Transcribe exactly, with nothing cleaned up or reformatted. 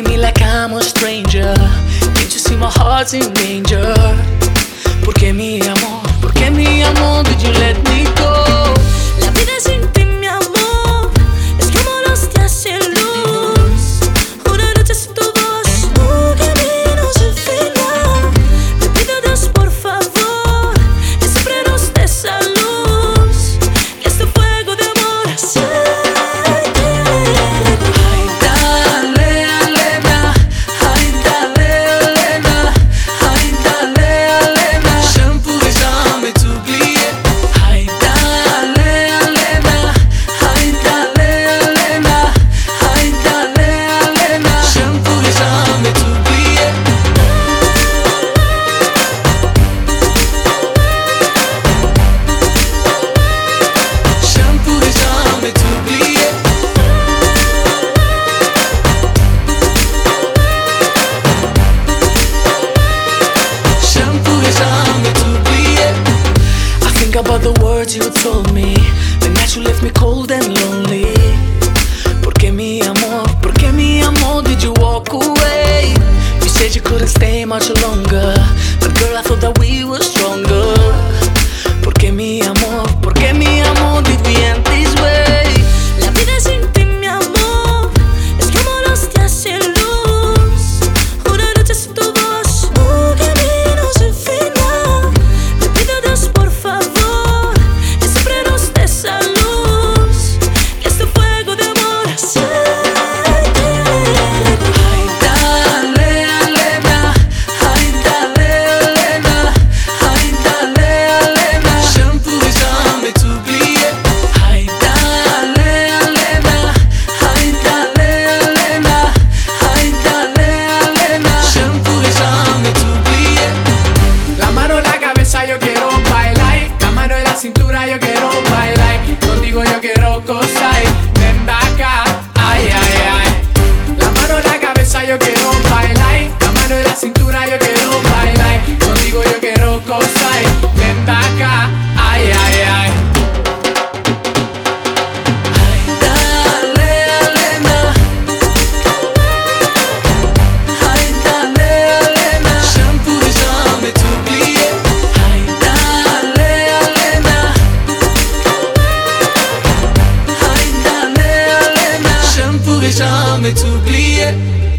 treating me like I'm a stranger. Can't you see my heart's in danger? Porque mi amor, porque mi amor, did you let me go? La vida sin ti, mi amor, es como los días sin luz. Una noche sin tu voz, un camino sin final. Te pido a Dios por favor, que siempre nos dé esa luz, que este fuego de amor aceite. Ay, dale, Elena, ay, dale, Elena, ay, dale, Elena. Shampoo et jamais t'oublier. Ay, dale, Elena, ay, dale, Elena, ay, dale, Elena. Shampoo et jamais t'oublier. Shampoo et jamais t'oublier. Shampoo et jamais t'oublier. I think about the words you told me, the nights you left me cold and lonely. Porque mi amor, porque mi amor, did you walk away? You said you couldn't stay much longer, but girl, I thought that we were stronger. Porque mi amor, porque mi amor, did we end this way? La vida sin ti, mi amor, es como los días sin luz. Una noche sin tu voz, un camino sin final. Te pido a Dios por favor, que siempre nos dé esa luz, que este fuego de amor aceite. Ay, dale, Elena, ay, dale, Elena, ay, dale, Elena. Shampoo et jamais t'oublier. Ay, dale, Elena, ay, dale, Elena, ay, dale, Elena. Shampoo et jamais t'oublier. La mano en la cabeza yo quiero bailar, la mano en la cintura yo quiero bailar, contigo yo quiero gozar, ven acá, ay, ay, ay. La mano en la cabeza yo quiero bailar, la mano en la cintura yo quiero bailar, contigo yo quiero gozar, ven acá, ay, ay, ay. Ay, dale, Elena, ay, dale, Elena. Shampoo et jamais t'oublier. Ay, dale, Elena, ay, dale, Elena. Shampoo et jamais t'oublier.